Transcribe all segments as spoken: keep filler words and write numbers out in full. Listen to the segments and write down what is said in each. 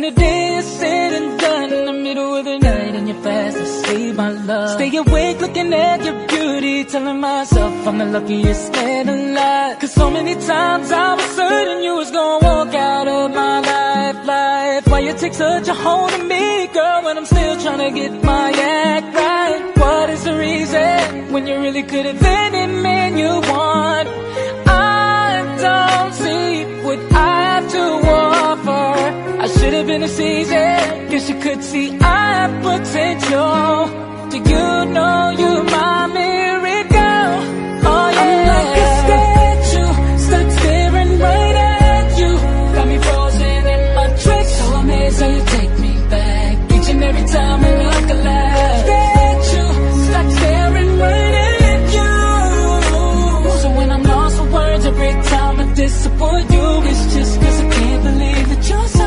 the day is said and done, in the middle of the night and you're fast asleep, my love. Stay awake looking at your beauty, telling myself I'm the luckiest man alive. Cause so many times I was certain you was gonna walk out of my life, life. Why you take such a hold of me, girl, when I'm still trying to get my act right? What is the reason, when you really could have been any man you want? I don't see what I have to offer. I should have been a season, guess you could see I have potential. Do you know you're my miracle? Oh yeah. I'm like a statue, stuck staring right at you. Got me frozen in my tracks, so amazed how you take me back. Each and every time I look alive. Statue, stuck staring right at you. So when I'm lost for words, every time I disappoint you, it's just cause I can't believe that you're so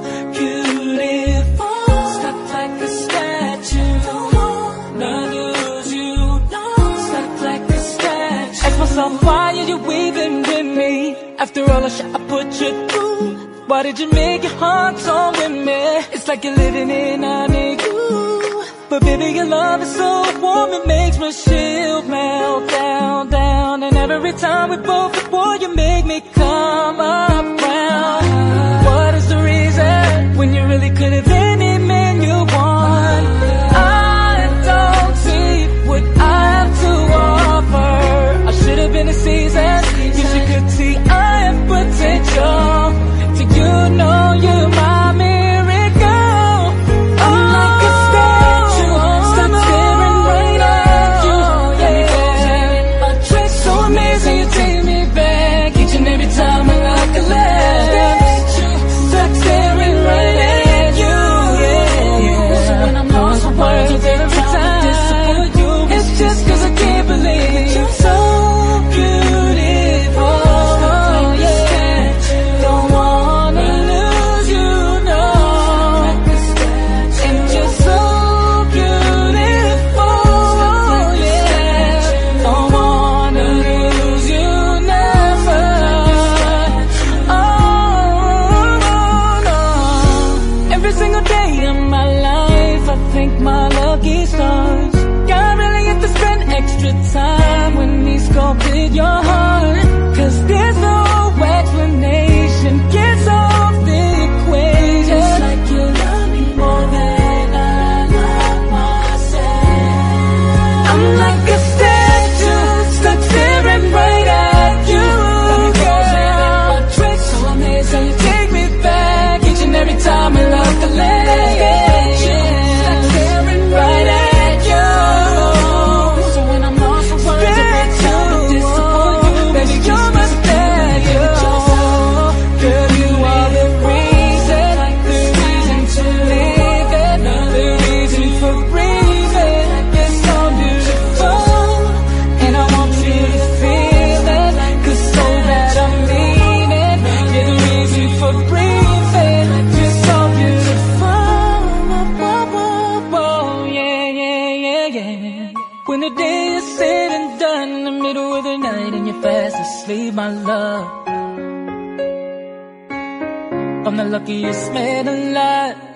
beautiful. Stuck like a statue, don't wanna lose you, no. Stuck like a statue. Ask myself, why are you weaving with me? After all the shit I put you through, why did you make your heart so with me? It's like you're living in a you. But baby, your love is so warm, it makes my shield melt down, down. And every time we both before you make me come around. What is the reason, when you really could have been any man you want? I don't see what I have to offer. I should have been a season, you should could see I have potential. Do you know you're my miracle? I'm like a statue, stuck staring right at you. Got me frozen in my tracks, so amazing you take me back. Each and every time I like a laugh. Statue, stuck staring right at you. Yeah, yeah. So when I'm lost for words, every time I disappoint you, it's just cause I can't believe that you're so beautiful. Don't wanna lose you, no. And you're so beautiful, yeah. Don't wanna lose you, never. Oh, no. Every single day of my life, I thank my lucky stars. God really have to spend extra time when he sculpted your heart. Cause there's no explanation, gets off the equation. It's like you love me more than I love myself. I'm like a statue, stuck staring right at you. Got me frozen in my tracks, so amazed how you take me back. Each and every time I look a leg, stuck staring right at you. So when I'm lost for words, every time I disappoint you, baby, you're my statue. Girl, you are the reason, the reason to live it, the reason for breathing. You're so beautiful, and I want you to feel it, cause so that I mean it. You're the reason for breathing. You're so beautiful. Whoa, whoa, whoa, yeah, yeah, yeah, yeah. When the day is said and done, in the middle of the night and you're fast asleep, my love, I'm the luckiest man alive.